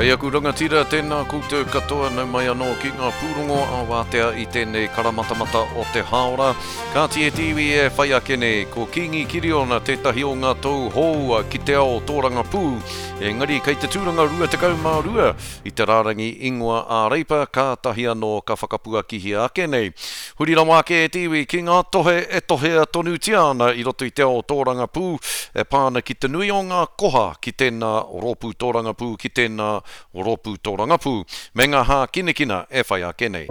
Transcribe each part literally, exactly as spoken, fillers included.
Hei aku rangatira tēnā koutou katoa nau mai anō ki ngā pūrongo a wātea I tēnei karamatamata o te haora. Ka tie tiwi e whai ake nei, ko kingi kiriona tētahi o ngā tau houa ki te ao tōranga pū. Engari, kei te tūranga rua te kau mā rua, I te rārangi ingoa a reipa, ka tahi anō ka whakapua kihi ake nei. Hurira wāke e tiwi ki ngā tohe e tohea tonu tiana I roto I te ao tōranga pū, e pāna ki te nui o ngā koha ki tēnā rōpū tōranga pū, ki tēnā rōpū tōranga pū. Me ngā hā kinekina e whai ake nei.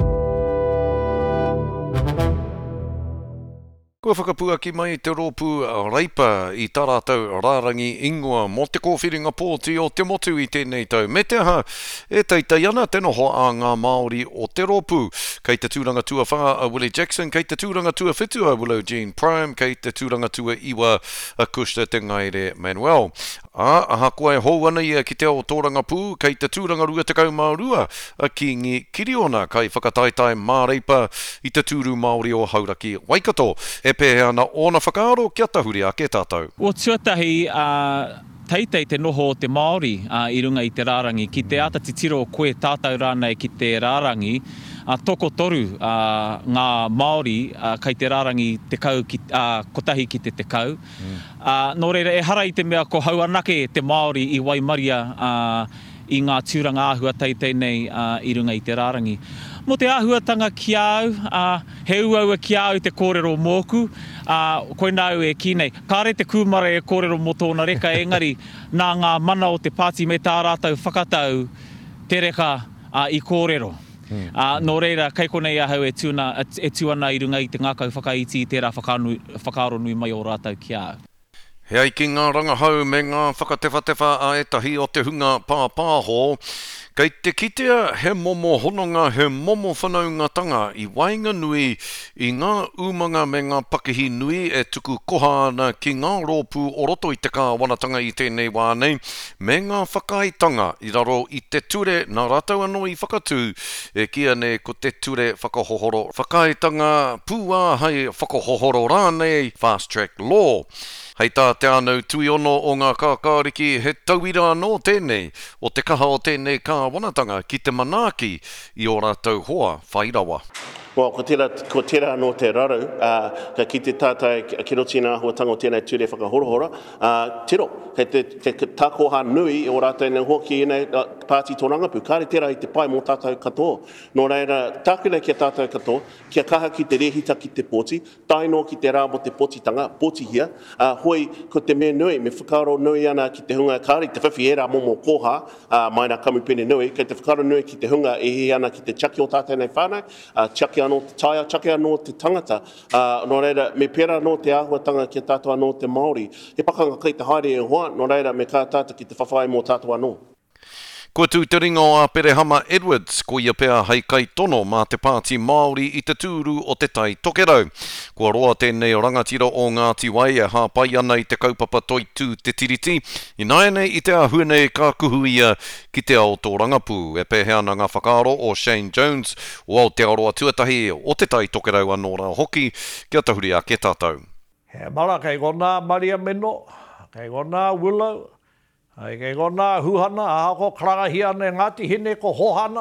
Kua whakapua ki mai te rōpū reipa I tā rātou rārangi ingoa mo te kōwhiringa pōti o te motu I tēnei tau. Me te aha, e teitai ana te noho a ngā Māori o te rōpū. Kei te tūranga tua whā a Willie Jackson, kei te tūranga tua whitu a Willow Jean Prime, kei te tūranga tua iwa a Kushta te Ngaire Manuel. A, aha koe hou ana ia ki te ao tōranga pū, kei te tūranga rua te kau mā rua, a Kingi Kiriona, kai whakataitai mā reipa I te tūru Māori o Hauraki Waikato. E pēhea ana ona whakaaro kia tahuri ake tātou. O tuatahi, uh, teitei te noho o te Māori uh, I runga I te rārangi, ki te ata titiro koe tātou rānei ki te rārangi, uh, toko toru uh, ngā Māori uh, kei te rārangi te kau ki, uh, kotahi ki te te kau. Mm. Uh, nō reira, e hara I te mea ko hauanake te Māori I Waimaria uh, I ngā tūranga āhua teitei nei uh, I runga I te rārangi. Mo te āhuatanga ki au, uh, he uaua ki au te kōrero mōku, uh, koe nau e ki nei. Kāre te kūmara e kōrero mō tōna reka, engari nā ngā mana o te pāti me tā rātau whakatau te reka uh, I kōrero. Hmm. Uh, nō reira, kei konei ahau e tūna, e tūana I runga I te ngākau whakaiti I tērā whakaaro nui mai o rātau ki au. He ai ki ngā rangahau me ngā whakatewhatewa a etahi o te hunga pāpāho, kei te kitea he momo hononga, he momo whanaungatanga I wainga nui I ngā umanga me ngā pakihi nui e tuku koha ana ki ngā rōpū o roto I te kāwanatanga I tēnei wānei, me ngā whakaitanga I raro I te ture nā rātau anō I whakatū, e kia ne ko te ture whakahohoro. Whakaitanga pūā hei whakahohoro rānei, fast track law. Hei tā te anau tui ono o ngā kākāriki he tauira anō tēnei o te kaha o tēnei kāwanatanga ki te manaaki I o rātou hoa whairawa. Well, ko tērā, ko tērā no te raro, uh, ka ki te tātai ki roti nā huatanga o tēnei ture whakahorohora, uh, tiro, kei te, te, te tākoha nui o rātou nei hoki i nei uh, pāti tōrangapu, kāre tērā I te pai mō tātou katoa. Nō reira, tākura ki a tātou katoa, kia kaha ki te rehita ki te poti, taino ki te rā mo te potitanga, potihia, uh, hoi ko te me nui, me whakaro nui ana ki te hunga, kāre te whiwhi era momo koha, uh, mai nā kamupene nui, kei te whakaro nui ki te hunga e he ana ki te chaki o tātou nei whānau, uh, chaki anō te taia, chake anō te tangata, uh, nō reira, me pera anō te āhuatanga ki tātou anō te Māori. He pakanga kei te haere e hoa, nō reira, me kā tātou ki te whawhai mō tātou anō. Kua tū te ringa o a Perehama Edwards, ko ia pēr hei kai tono mā te pāti Māori I te tūru o te tai tokerau. Kua roa tēnei o rangatira o Ngāti Wai e hāpai ana I te kaupapa toi tū te tiriti, I naene I te ahune ka kuhu ia ki te ao tōrangapū. E pēhea na ngā whakaaro o Shane Jones o Aotearoa tuatahi o te tai tokerau anō rā hoki, kia tahuri a ke tātou. He mara kei gona Maria Meno, kei gona Willow, ai kei gona huhana, a ko karangahia ne Ngāti Hine ko hohana.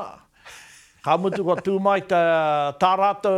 Ka mutu ko tūmai ta tā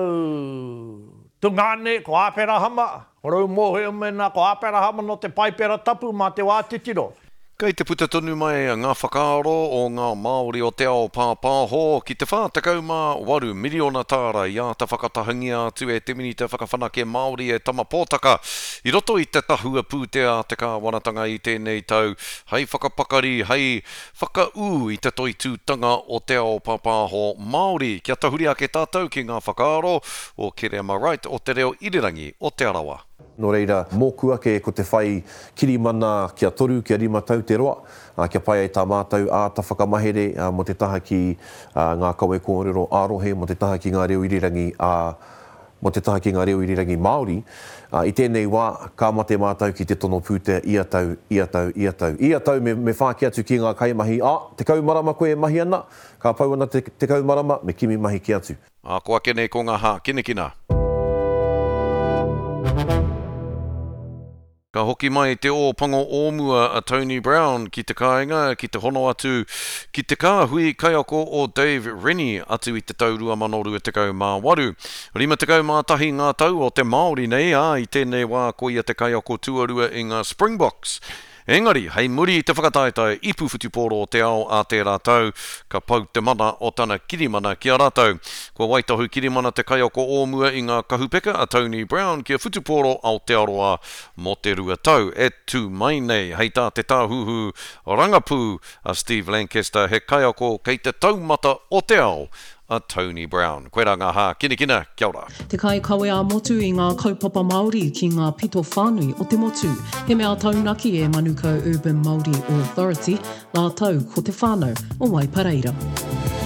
rātou tungane ko āperahama. Ko rau mōheo mena ko āperahama no te paipera tapu mā te wātitiro. Kei te puta tonu mai a ngā whakaaro o ngā Māori o te ao pāpāho ki te whātakau mā waru miliona tāra I a ta whakatahangia atu e te minita whakawhanake Māori e tama pōtaka. I roto I te tahua pūtea te kāwanatanga I tēnei tau, hei whakapakari, hei whakau I te toitūtanga o te ao pāpāho Māori. Kia tahuri a ke tātou ki ngā whakaaro o Kerema Wright o te reo Irirangi o te Arawa. Nō reira, mōku ake ko te whai kirimana kia toru, kia rima tau te roa, uh, kia pai ai tā mātau a ta whakamahere uh, mo te taha ki uh, ngā kawe kōrero ārohe, mo te taha ki ngā reo irirangi, uh, mo te taha ki ngā reo irirangi Māori. Uh, I tēnei wā, ka mate mātau ki te tono pūtea, ia tau, ia tau, ia tau. Ia tau me, me whāki atu ki ngā kaimahi, a, te kaumarama koe e mahi ana, ka pau ana te, te kaumarama, me kimi mahi ki atu. A koa kene ko ngā hā, kinekina. Ka hoki mai te o pango ōmua a Tony Brown ki te kāinga, ki te hono atu, ki te kāhui kaiako o Dave Rennie atu i te taurua manoru e te kau mā waru. Rima te kau mā tahi ngā tau o te Māori nei, a i tēnei wā ko ia te kaiako tuarua i ngā Springboks. Engari, hei muri i te whakataetai ipu whutuporo o te ao a te rātau, ka pau te mana o tana kirimana ki a rātau. Kua waitahu kirimana te kaiako ōmua i ngā kahupeka a Tony Brown ki a whutuporo Aotearoa mo te rua tau. E tū mai nei, hei tā te tāhuhu rangapū a Steve Lancaster, he kaiako kei te taumata o te ao a Tony Brown. Koe rā ngā hā, kina kina, kia ora. Te kai kawe a motu i ngā kaupapa Māori ki ngā pito whānui o te motu. He mea taunaki e Manukau Urban Māori Authority, nā tau ko te whānau o Waipareira.